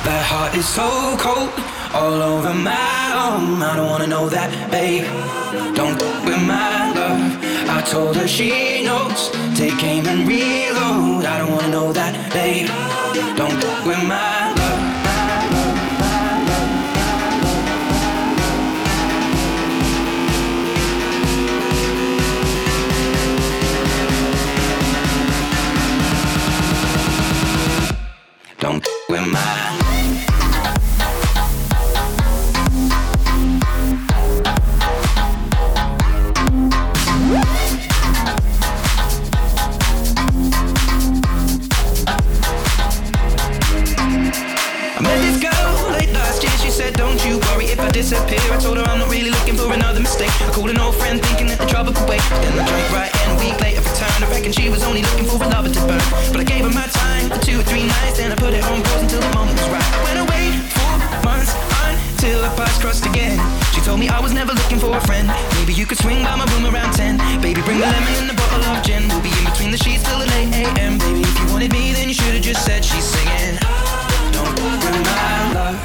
That heart is so cold, all over my arm. I don't wanna know that, babe. Don't fuck with my love. I told her she knows. Take aim and reload. I don't wanna know that, babe. Don't fuck with my love. Don't fuck with my. Disappear. I told her I'm not really looking for another mistake. I called an old friend thinking that the trouble could wait. Then I drank right and a week later returned. I reckon she was only looking for a lover to burn. But I gave her my time for 2 or 3 nights. Then I put it on pause until the moment was right. I went away 4 months until our paths crossed again. She told me I was never looking for a friend. Maybe you could swing by my room around 10. Baby, bring the lemon and a bottle of gin. We'll be in between the sheets till the late AM. Baby, if you wanted me then you should've just said she's singing. Don't fuck with my love.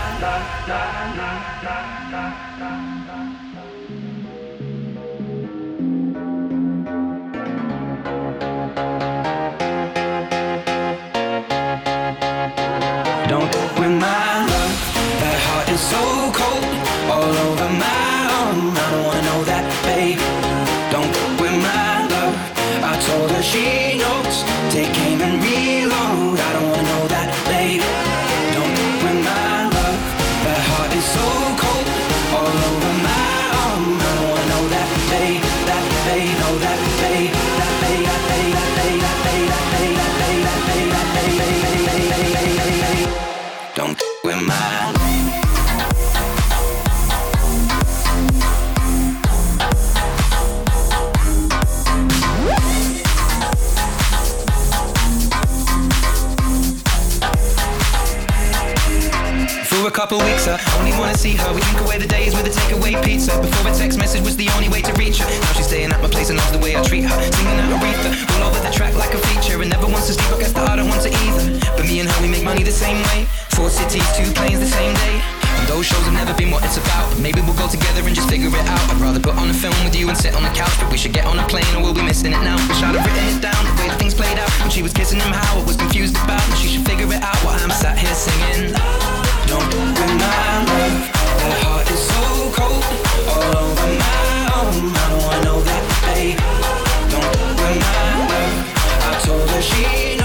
Don't fuck with my love. That heart is so cold, all over my arm. I don't wanna know that, babe. Don't fuck with my love. I told her she knows. Take aim and reload. I don't wanna know that, babe. Don't fuck with my love. That heart is so cold, all over my arm. I don't wanna know that, babe. That babe, know that babe. That babe, that babe, that babe, that babe, that babe, that babe, that babe, that babe, that babe. Don't fuck with my. For a couple weeks, I only wanna see her. We drink away the days with a takeaway pizza. Before a text message was the only way to reach her. Now she's staying at my place and loves the way I treat her. Singing at Aretha, all over the track like a feature. And never wants to sleep, I guess that I don't want to either. But me and her, we make money the same way. 4 cities, 2 planes the same day. And those shows have never been what it's about. But maybe we'll go together and just figure it out. I'd rather put on a film with you and sit on the couch. But we should get on a plane or we'll be missing it now. Wish I'd have written it down, the way that things played out. When she was kissing him, how I was confused about. And she should figure it out while I'm sat here singing. Don't fuck with my love. That heart is so cold, all over my arm. I don't wanna know that, babe. Don't fuck with my love. I told her she